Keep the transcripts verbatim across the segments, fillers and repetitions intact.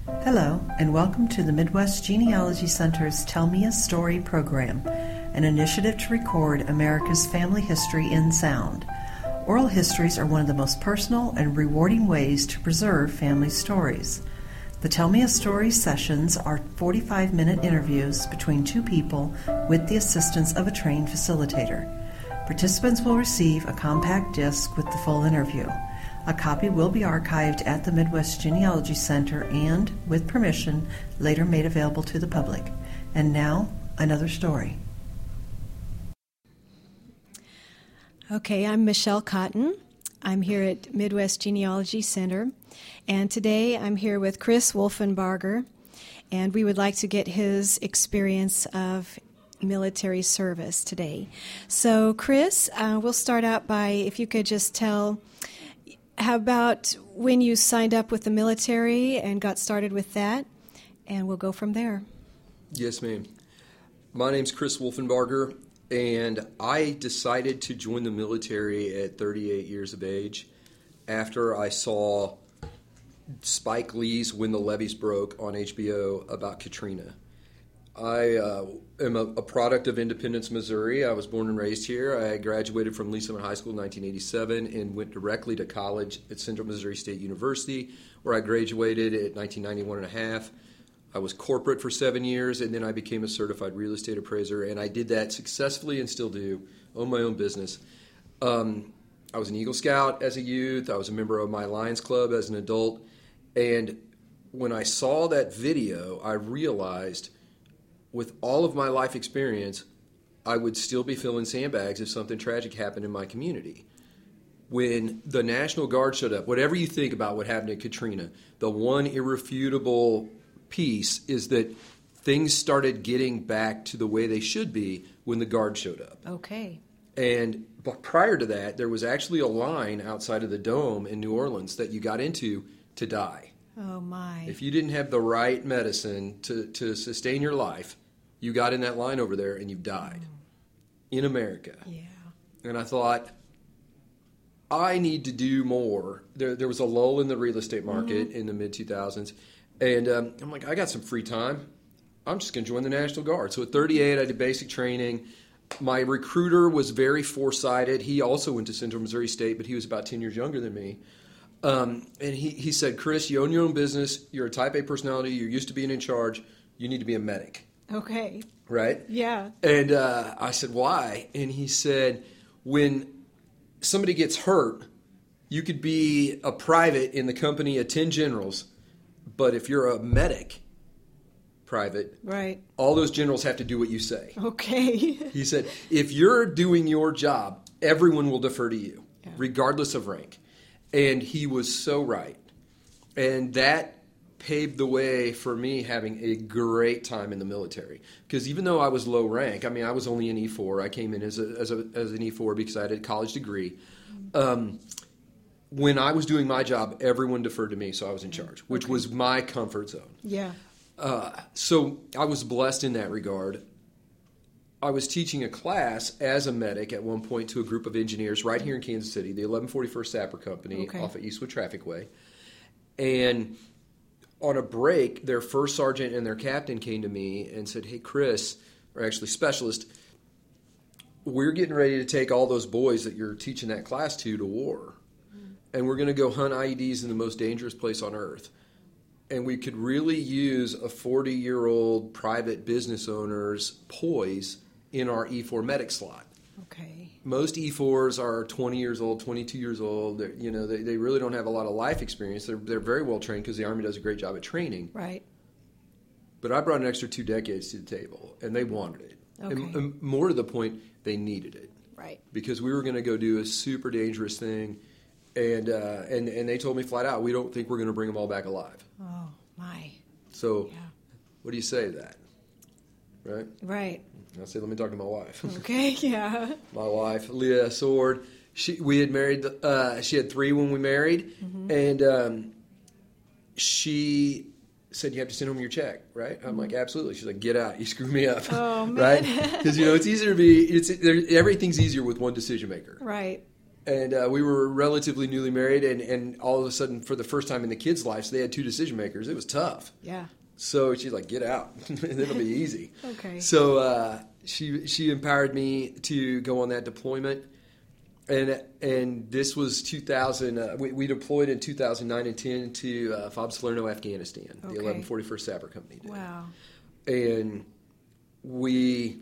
Hello, and welcome to the Midwest Genealogy Center's Tell Me a Story program, an initiative to record America's family history in sound. Oral histories are one of the most personal and rewarding ways to preserve family stories. The Tell Me a Story sessions are forty-five minute interviews between two people with the assistance of a trained facilitator. Participants will receive a compact disc with the full interview. A copy will be archived at the Midwest Genealogy Center and, with permission, later made available to the public. And now, another story. Okay, I'm Michelle Cotton. I'm here at Midwest Genealogy Center, and today I'm here with Chris Wolfenbarger, and we would like to get his experience of military service today. So, Chris, uh, we'll start out by, if you could just tell how about when you signed up with the military and got started with that, and we'll go from there. Yes, ma'am. My name's Chris Wolfenbarger, and I decided to join the military at thirty-eight years of age after I saw Spike Lee's When the Levees Broke on H B O about Katrina. I uh, am a, a product of Independence, Missouri. I was born and raised here. I graduated from Lee Summit High School in nineteen eighty-seven and went directly to college at Central Missouri State University, where I graduated at nineteen ninety-one and a half. I was corporate for seven years, and then I became a certified real estate appraiser, and I did that successfully and still do, own my own business. Um, I was an Eagle Scout as a youth. I was a member of my Lions Club as an adult, and when I saw that video, I realized with all of my life experience, I would still be filling sandbags if something tragic happened in my community. When the National Guard showed up, whatever you think about what happened at Katrina, the one irrefutable piece is that things started getting back to the way they should be when the Guard showed up. Okay. And but prior to that, there was actually a line outside of the Dome in New Orleans that you got into to die. Oh, my. If you didn't have the right medicine to, to sustain your life, you got in that line over there and you died oh. in America. Yeah. And I thought, I need to do more. There, there was a lull in the real estate market mm-hmm. in the mid two thousands. And um, I'm like, I got some free time. I'm just going to join the National Guard. So at thirty-eight, I did basic training. My recruiter was very foresighted. He also went to Central Missouri State, but he was about ten years younger than me. Um, and he, he said, Chris, you own your own business. You're a type A personality. You're used to being in charge. You need to be a medic. Okay. Right? Yeah. And uh, I said, why? And he said, when somebody gets hurt, you could be a private in the company of ten generals, but if you're a medic private, right, all those generals have to do what you say. Okay. He said, if you're doing your job, everyone will defer to you, yeah. regardless of rank. And he was so right. And that paved the way for me having a great time in the military. Because even though I was low rank, I mean, I was only an E four. I came in as a, as, a, as an E four because I had a college degree. Um, when I was doing my job, everyone deferred to me, so I was in charge, which okay. was my comfort zone. Yeah. Uh, so I was blessed in that regard. I was teaching a class as a medic at one point to a group of engineers right here in Kansas City, the eleven forty-first Sapper Company okay. off of Eastwood Traffic Way. And on a break, their first sergeant and their captain came to me and said, hey, Chris, or actually specialist, we're getting ready to take all those boys that you're teaching that class to to war. Mm. And we're going to go hunt I E Ds in the most dangerous place on earth. And we could really use a forty-year-old private business owner's poise in our E four medic slot. Okay. Most E fours are twenty years old, twenty-two years old. They're, you know, they, they really don't have a lot of life experience. They're they're very well trained because the Army does a great job at training. Right. But I brought an extra two decades to the table, and they wanted it. Okay. And, and more to the point, they needed it. Right. Because we were going to go do a super dangerous thing, and uh, and and they told me flat out, we don't think we're going to bring them all back alive. Oh my. So, yeah. What do you say to that? Right. Right. I said, let me talk to my wife. Okay, yeah. My wife, Leah Sword. She we had married. Uh, she had three when we married, mm-hmm. and um, she said, "You have to send home your check, right?" I'm mm-hmm. like, "Absolutely." She's like, "Get out! You screw me up." Oh man. Right? Because you know it's easier to be. It's everything's easier with one decision maker. Right. And uh, we were relatively newly married, and, and all of a sudden, for the first time in the kids' lives, they had two decision makers. It was tough. Yeah. So she's like, get out. And it'll be easy. Okay. So uh, she she empowered me to go on that deployment. And and this was two thousand. Uh, we, we deployed in two thousand nine and ten to uh, Fob Salerno, Afghanistan. Okay. The eleven forty-first Sapper Company did. Wow. And we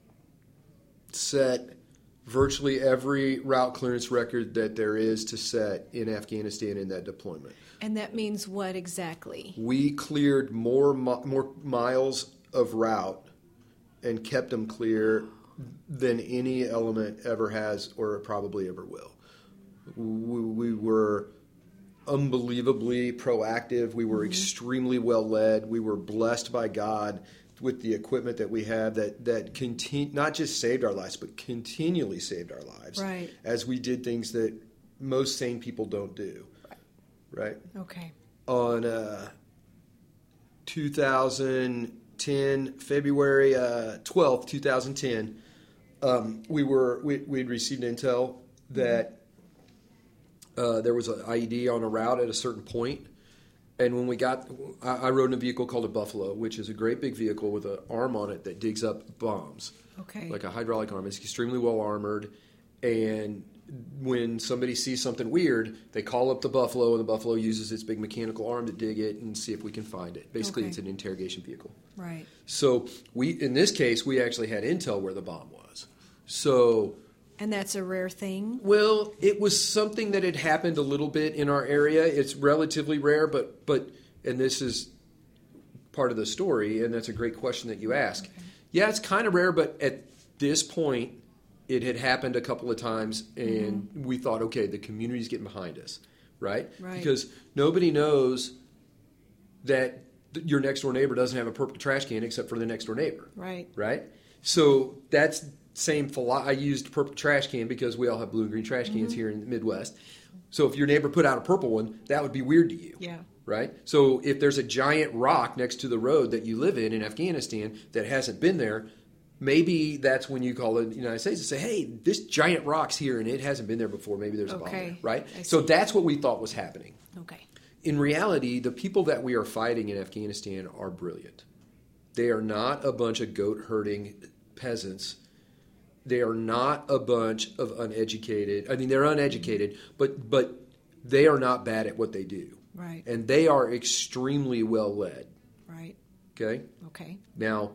set virtually every route clearance record that there is to set in Afghanistan in that deployment. And that means what exactly? We cleared more mi- more miles of route and kept them clear than any element ever has or probably ever will. We, we were unbelievably proactive. We were mm-hmm. extremely well led. We were blessed by God with the equipment that we have that that continue, not just saved our lives, but continually saved our lives. Right. As we did things that most sane people don't do. Right. Okay. On uh, two thousand ten, February uh, twelfth, two thousand ten, um, we were we we'd received intel that uh, there was an I E D on a route at a certain point. And when we got, I, I rode in a vehicle called a Buffalo, which is a great big vehicle with an arm on it that digs up bombs. Okay. Like a hydraulic arm. It's extremely well armored. And when somebody sees something weird, they call up the Buffalo, and the Buffalo uses its big mechanical arm to dig it and see if we can find it. Basically, Okay. it's an interrogation vehicle. Right. So we, in this case, we actually had intel where the bomb was. So... And that's a rare thing? Well, it was something that had happened a little bit in our area. It's relatively rare, but, but and this is part of the story, and that's a great question that you ask. Okay. Yeah, it's kind of rare, but at this point, it had happened a couple of times, and mm-hmm. we thought, okay, the community's getting behind us, right? Right. Because nobody knows that your next-door neighbor doesn't have a purple trash can except for the next-door neighbor. Right. Right? So that's... Same philo- I used purple trash can because we all have blue and green trash cans mm-hmm. here in the Midwest. So if your neighbor put out a purple one, that would be weird to you. Yeah. Right? So if there's a giant rock next to the road that you live in in Afghanistan that hasn't been there, maybe that's when you call the United States and say, hey, this giant rock's here and it hasn't been there before. Maybe there's a bomb there. Right? So that's what we thought was happening. Okay. In reality, the people that we are fighting in Afghanistan are brilliant. They are not a bunch of goat-herding peasants. They are not a bunch of uneducated. I mean, they're uneducated, but but they are not bad at what they do. Right. And they are extremely well led. Right. Okay? Okay. Now,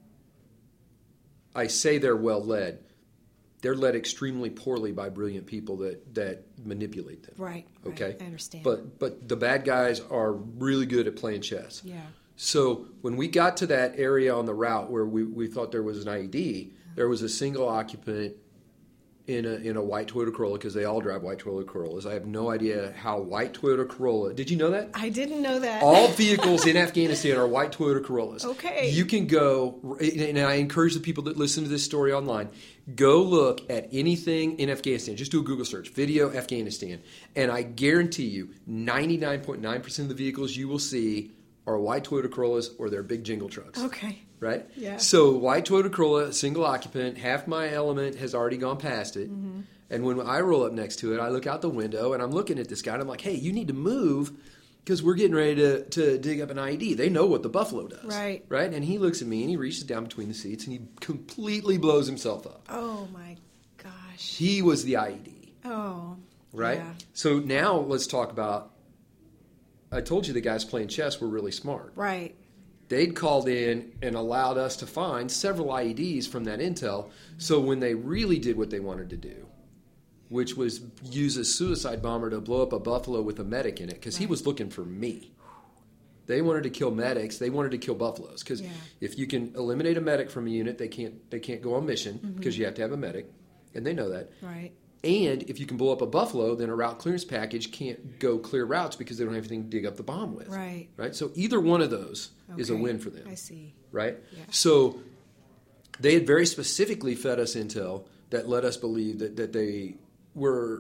I say they're well led. They're led extremely poorly by brilliant people that, that manipulate them. Right. Okay? Right. I understand. But but the bad guys are really good at playing chess. Yeah. So when we got to that area on the route where we, we thought there was an I E D, there was a single occupant in a in a white Toyota Corolla, because they all drive white Toyota Corollas. I have no idea how white Toyota Corolla... Did you know that? I didn't know that. All vehicles in Afghanistan are white Toyota Corollas. Okay. You can go, and I encourage the people that listen to this story online, go look at anything in Afghanistan. Just do a Google search, video Afghanistan, and I guarantee you ninety-nine point nine percent of the vehicles you will see are white Toyota Corollas or they're big jingle trucks. Okay. Right? Yeah. So white Toyota Corolla, single occupant, half my element has already gone past it. Mm-hmm. And when I roll up next to it, I look out the window and I'm looking at this guy and I'm like, hey, you need to move because we're getting ready to, to dig up an I E D. They know what the Buffalo does. Right. Right? And he looks at me and he reaches down between the seats and he completely blows himself up. Oh, my gosh. He was the I E D. Oh. Right? Yeah. So now let's talk about, I told you the guys playing chess were really smart. Right. They'd called in and allowed us to find several I E Ds from that intel. So when they really did what they wanted to do, which was use a suicide bomber to blow up a Buffalo with a medic in it, because right. he was looking for me. They wanted to kill medics. They wanted to kill Buffaloes. Because yeah. if you can eliminate a medic from a unit, they can't they can't go on mission because mm-hmm. you have to have a medic. And they know that. Right. And if you can blow up a Buffalo, then a route clearance package can't go clear routes because they don't have anything to dig up the bomb with. Right. Right? So either one of those okay. is a win for them. I see. Right? Yeah. So they had very specifically fed us intel that led us believe that, that they were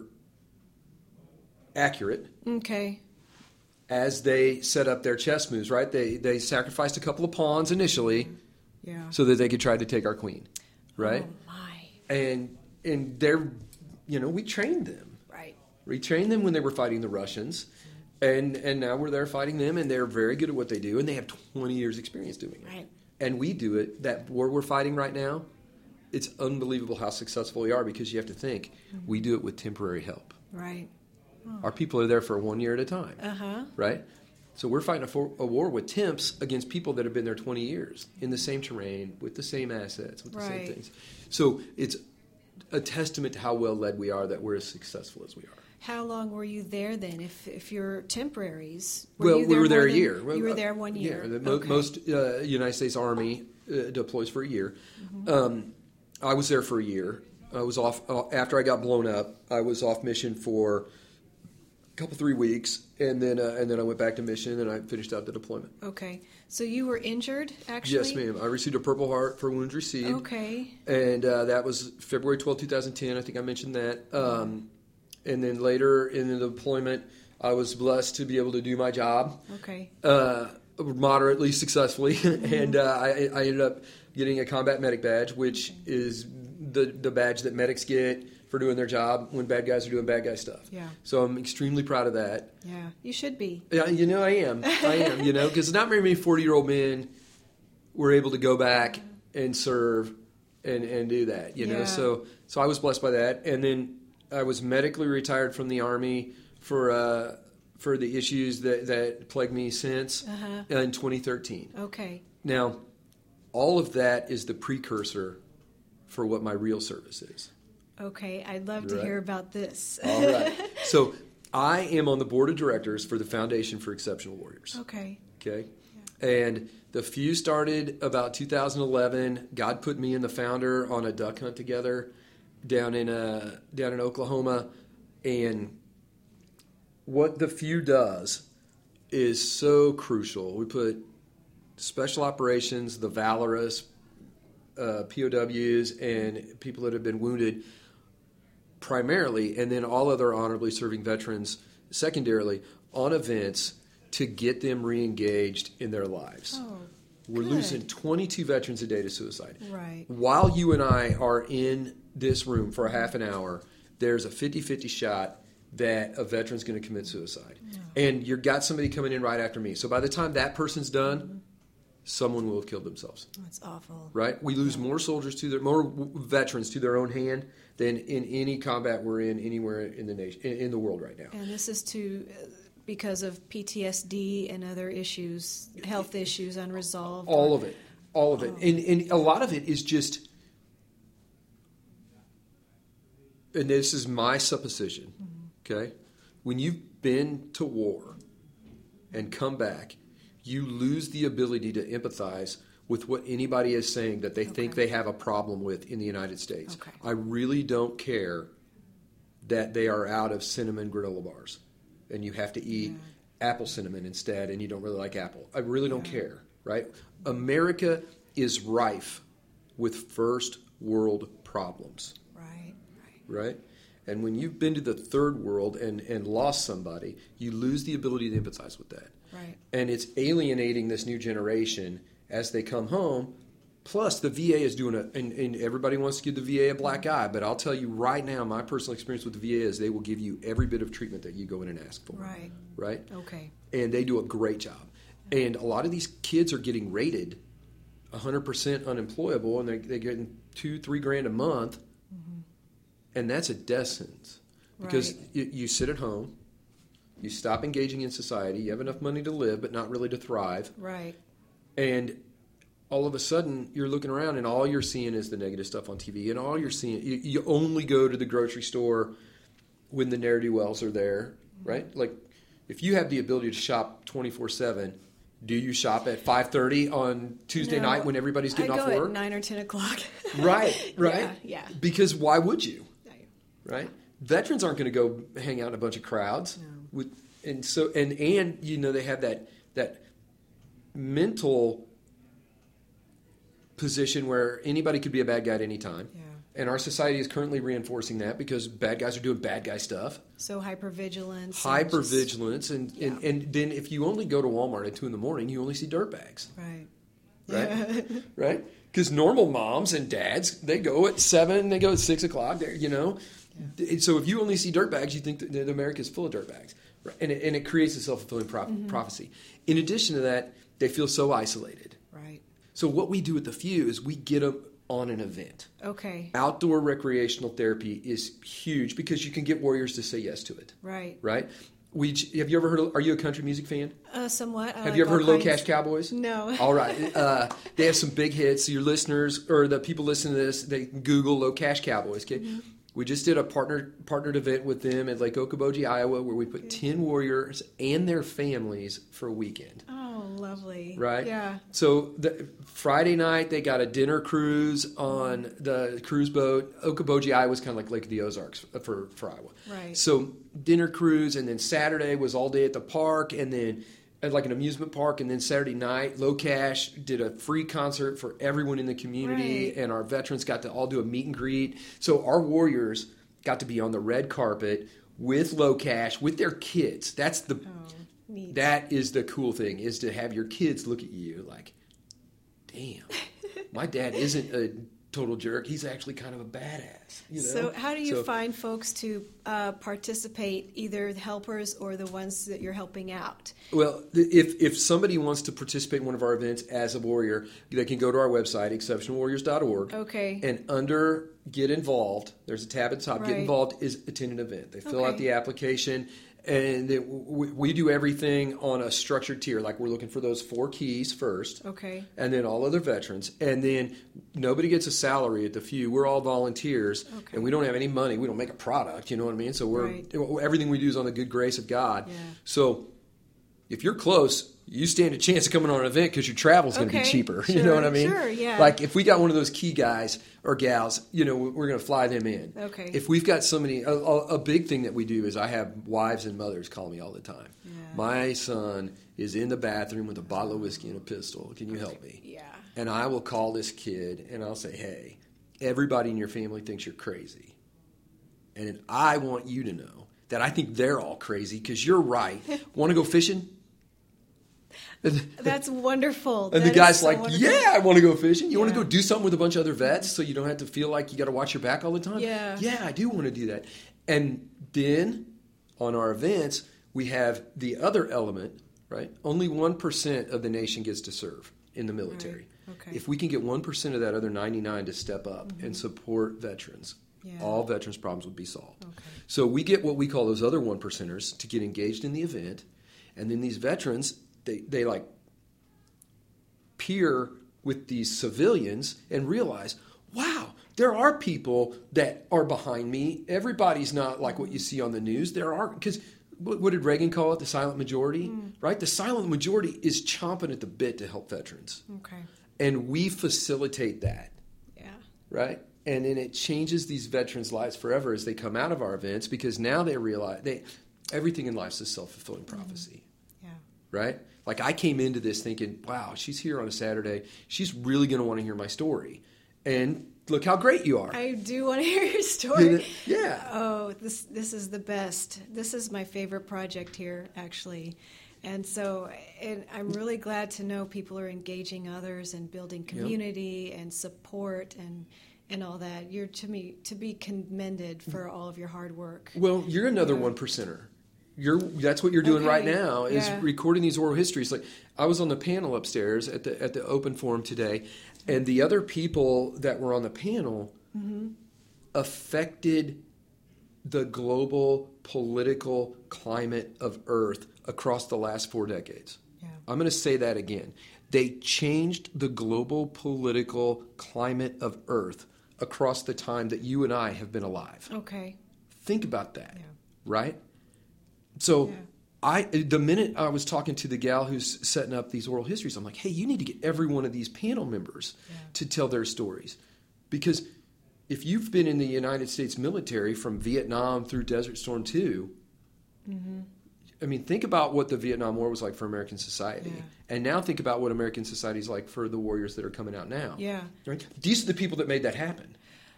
accurate. Okay. As they set up their chess moves, right? They they sacrificed a couple of pawns initially yeah. so that they could try to take our queen. Right? Oh, my. And and they're... You know, we trained them. We trained them when they were fighting the Russians, and and now we're there fighting them, and they're very good at what they do, and they have twenty years experience doing it. Right. And we do it, that war we're fighting right now, it's unbelievable how successful we are, because you have to think, mm-hmm. we do it with temporary help. Right. Oh. Our people are there for one year at a time. Uh-huh. Right? So we're fighting a, for, a war with temps against people that have been there twenty years, in the same terrain, with the same assets, with the right. same things. So it's a testament to how well led we are that we're as successful as we are. How long were you there then? If if you're temporaries, were well, you we were there a than, year. You were there one year. Yeah, the, okay. most uh, United States Army uh, deploys for a year. Mm-hmm. Um, I was there for a year. I was off uh, after I got blown up. I was off mission for a couple three weeks, and then uh, and then I went back to mission, and I finished out the deployment. Okay, so you were injured, actually? Yes, ma'am. I received a Purple Heart for wounds received. Okay, and uh, that was February twelfth, twenty ten. I think I mentioned that. Um, And then later in the deployment, I was blessed to be able to do my job. Okay. Uh, moderately successfully, mm-hmm. and uh, I, I ended up getting a combat medic badge, which okay. is the the badge that medics get for doing their job when bad guys are doing bad guy stuff. Yeah. So I'm extremely proud of that. Yeah, you should be. Yeah, you know I am. I am. You know, because not very many forty-year-old men were able to go back and serve and and do that. You yeah. know, so so I was blessed by that, and then I was medically retired from the Army for uh, for the issues that, that plagued me since uh-huh. in twenty thirteen. Okay. Now, all of that is the precursor for what my real service is. Okay, I'd love right. to hear about this. All right. So I am on the board of directors for the Foundation for Exceptional Warriors. Okay. Okay. Yeah. And the few started about two thousand eleven. God put me and the founder on a duck hunt together down in uh, down in Oklahoma, and what the few does is so crucial. We put special operations, the valorous uh, P O Ws, and people that have been wounded primarily, and then all other honorably serving veterans secondarily, on events to get them re-engaged in their lives. Oh, We're good. losing twenty-two veterans a day to suicide. Right. While you and I are in this room for a half an hour, there's a fifty-fifty shot that a veteran's going to commit suicide. Oh. And you've got somebody coming in right after me. So by the time that person's done, mm-hmm. someone will have killed themselves. That's awful. Right? We lose more soldiers to their, more veterans to their own hand than in any combat we're in anywhere in the nation, in, in the world right now. And this is to... Uh, because of P T S D and other issues, health issues unresolved? All or, of it. All of it. Oh. And, and a lot of it is just, and this is my supposition, mm-hmm. okay? When you've been to war and come back, you lose the ability to empathize with what anybody is saying that they okay. think they have a problem with in the United States. Okay. I really don't care that they are out of cinnamon granola bars and you have to eat yeah. apple cinnamon instead, and you don't really like apple. I really don't yeah. care, right? America is rife with first world problems. Right, right. Right? And when you've been to the third world and, and lost somebody, you lose the ability to empathize with that. Right. And it's alienating this new generation as they come home. Plus, the V A is doing a, and, and everybody wants to give the V A a black eye, but I'll tell you right now, my personal experience with the V A is they will give you every bit of treatment that you go in and ask for. Right. Right? Okay. And they do a great job. And a lot of these kids are getting rated one hundred percent unemployable, and they're, they're getting two, three grand a month, mm-hmm. and that's a death sentence. Because right. you, you sit at home, you stop engaging in society, you have enough money to live, but not really to thrive. Right. And all of a sudden, you're looking around, and all you're seeing is the negative stuff on T V, and all you're seeing, you, you only go to the grocery store when the ne'er-do-wells are there, right? Like, if you have the ability to shop twenty-four seven, do you shop at five thirty on Tuesday no, night when everybody's getting I off go work? at nine or ten o'clock. Right, right. Yeah, yeah. Because why would you? Right? Veterans aren't going to go hang out in a bunch of crowds. No. With, and so, and, and, you know, they have that that mental position where anybody could be a bad guy at any time. Yeah. And our society is currently reinforcing that because bad guys are doing bad guy stuff. So hypervigilance. Hypervigilance. And, just, and, yeah. and then if you only go to Walmart at two in the morning, you only see dirtbags. Right. Right? Yeah. Right? Because normal moms and dads, they go at seven, they go at six o'clock, you know. Yeah. So if you only see dirtbags, you think that America is full of dirtbags. Right? And, it, and it creates a self-fulfilling pro- mm-hmm. prophecy. In addition to that, they feel so isolated. Right. So what we do with the few is we get them on an event. Okay. Outdoor recreational therapy is huge because you can get warriors to say yes to it. Right. Right? We have you ever heard of, are you a country music fan? Uh, somewhat. I have like you ever heard of Low kinds. Cash Cowboys? No. All right. Uh, they have some big hits. So your listeners or the people listening to this, they can Google Low Cash Cowboys. Okay. Mm-hmm. We just did a partner partnered event with them at Lake Okoboji, Iowa, where we put okay. ten warriors and their families for a weekend. Oh, lovely. Right? Yeah. So the, Friday night, they got a dinner cruise on the cruise boat. Okoboji, Iowa is kind of like Lake of the Ozarks for, for Iowa. Right. So dinner cruise, and then Saturday was all day at the park, and then at like an amusement park, and then Saturday night, Low Cash did a free concert for everyone in the community, right. and our veterans got to all do a meet and greet. So our warriors got to be on the red carpet with Low Cash, with their kids. That's the oh, neat. That is the cool thing, is to have your kids look at you like, damn, my dad isn't a total jerk. He's actually kind of a badass. You know? So how do you so, find folks to uh, participate, either the helpers or the ones that you're helping out? Well, if if somebody wants to participate in one of our events as a warrior, they can go to our website, exceptional warriors dot org. Okay. And under Get Involved, there's a tab at the top. Right. Get Involved is attend an event. They fill okay. out the application. And it, we, we do everything on a structured tier. Like we're looking for those four keys first. Okay. And then all other veterans. And then nobody gets a salary at the few. We're all volunteers. Okay. And we don't have any money. We don't make a product. You know what I mean? So we're right. everything we do is on the good grace of God. Yeah. So if you're close, you stand a chance of coming on an event because your travel's going to okay. be cheaper. Sure. You know what I mean? Sure, yeah. Like if we got one of those key guys or gals, you know, we're going to fly them in. Okay. If we've got somebody, a, a big thing that we do is I have wives and mothers call me all the time. Yeah. My son is in the bathroom with a bottle of whiskey and a pistol. Can you okay. help me? Yeah. And I will call this kid and I'll say, hey, everybody in your family thinks you're crazy. And I want you to know that I think they're all crazy because you're right. Want to go fishing? That's wonderful. And that the guy's so like, wonderful. yeah, I want to go fishing. You yeah. want to go do something with a bunch of other vets so you don't have to feel like you got to watch your back all the time? Yeah. Yeah, I do want to do that. And then on our events, we have the other element, right? Only one percent of the nation gets to serve in the military. Right. Okay. If we can get one percent of that other ninety-nine to step up mm-hmm. and support veterans, yeah. all veterans' problems would be solved. Okay. So we get what we call those other one percenters to get engaged in the event. And then these veterans, they, they like peer with these civilians and realize, wow, there are people that are behind me. Everybody's not like what you see on the news. There are, because what, what did Reagan call it? The silent majority, mm. right? The silent majority is chomping at the bit to help veterans. Okay. And we facilitate that. Yeah. Right? And then it changes these veterans' lives forever as they come out of our events because now they realize they everything in life is a self-fulfilling prophecy. Mm. Yeah. Right? Like I came into this thinking, wow, she's here on a Saturday. She's really going to want to hear my story. And look how great you are. I do want to hear your story. Yeah. Oh, this this is the best. This is my favorite project here, actually. And so and I'm really glad to know people are engaging others and building community yep. and support and and all that. You're to me to be commended for all of your hard work. Well, you're another yeah. one percenter. You're that's what you're doing okay. right now is yeah. recording these oral histories. Like I was on the panel upstairs at the at the open forum today, and the other people that were on the panel mm-hmm. affected the global political climate of Earth across the last four decades. Yeah. I'm going to say that again. They changed the global political climate of Earth across the time that you and I have been alive. Okay. Think about that, yeah. right? So yeah. I, the minute I was talking to the gal who's setting up these oral histories, I'm like, hey, you need to get every one of these panel members yeah. to tell their stories. Because if you've been in the United States military from Vietnam through Desert Storm two, mm-hmm. I mean, think about what the Vietnam War was like for American society. Yeah. And now think about what American society is like for the warriors that are coming out now. Yeah. Right? These are the people that made that happen.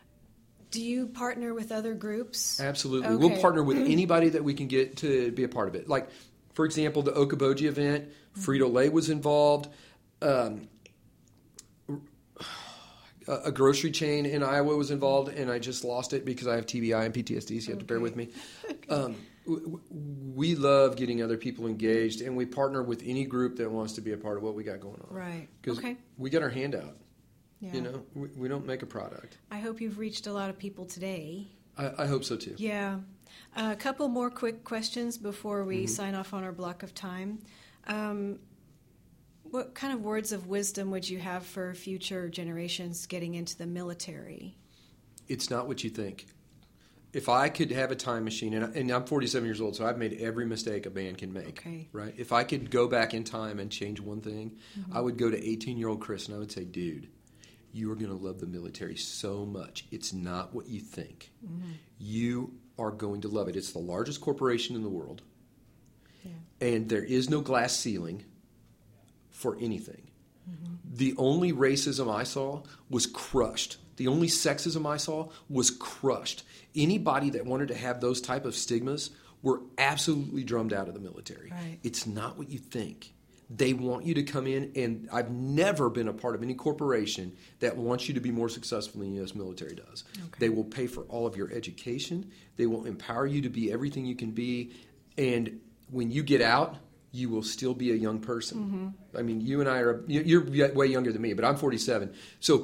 Do you partner with other groups? Absolutely. Okay. We'll partner with anybody that we can get to be a part of it. Like, for example, the Okoboji event, mm-hmm. Frito-Lay was involved. Um, a, a grocery chain in Iowa was involved, and I just lost it because I have T B I and P T S D, so you have Okay. to bear with me. Okay. Um, w- we love getting other people engaged, and we partner with any group that wants to be a part of what we got going on. Right. Because Okay. we got our hand out. Yeah. You know, we, we don't make a product. I hope you've reached a lot of people today. I, I hope so too. Yeah. A couple more quick questions before we Mm-hmm. sign off on our block of time. Um, what kind of words of wisdom would you have for future generations getting into the military? It's not what you think. If I could have a time machine, and, and I'm forty-seven years old, so I've made every mistake a man can make. Okay. Right? If I could go back in time and change one thing, Mm-hmm. I would go to eighteen-year-old Chris and I would say, dude, you are going to love the military so much. It's not what you think. Mm-hmm. You are going to love it. It's the largest corporation in the world, Yeah. and there is no glass ceiling for anything. Mm-hmm. The only racism I saw was crushed. The only sexism I saw was crushed. Anybody that wanted to have those type of stigmas were absolutely drummed out of the military. Right. It's not what you think. They want you to come in, and I've never been a part of any corporation that wants you to be more successful than the U S military does. Okay. They will pay for all of your education. They will empower you to be everything you can be. And when you get out, you will still be a young person. Mm-hmm. I mean, you and I are, you're way younger than me, but I'm forty-seven. So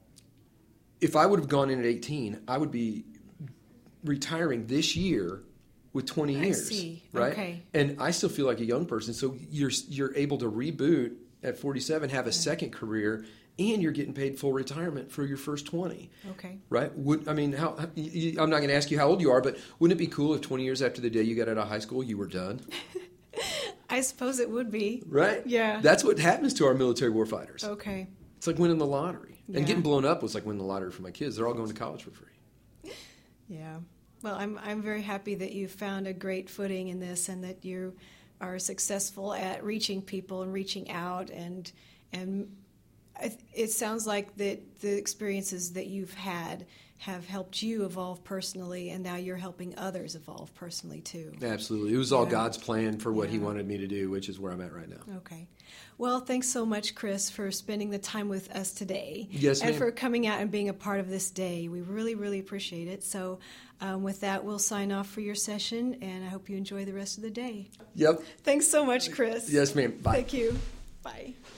if I would have gone in at eighteen, I would be retiring this year with twenty I years. see. Right? Okay. And I still feel like a young person. So you're you're able to reboot at forty-seven, have a second career, and you're getting paid full retirement for your first twenty. Okay. Right? Would I mean, how? I'm not going to ask you how old you are, but wouldn't it be cool if twenty years after the day you got out of high school, you were done? I suppose it would be. Right? Yeah. That's what happens to our military warfighters. Okay. It's like winning the lottery. Yeah. And getting blown up was like winning the lottery for my kids. They're all going to college for free. Yeah. Well, I'm I'm very happy that you found a great footing in this, and that you are successful at reaching people and reaching out, and and I, it sounds like that the experiences that you've had have helped you evolve personally, and now you're helping others evolve personally too. Absolutely. It was all Yeah. God's plan for what He Yeah. wanted me to do, which is where I'm at right now. Okay. Well, thanks so much, Chris, for spending the time with us today. Yes, And ma'am. for coming out and being a part of this day. We really, really appreciate it. So um, with that, we'll sign off for your session, and I hope you enjoy the rest of the day. Yep. Thanks so much, Chris. Yes, ma'am. Bye. Thank you. Bye.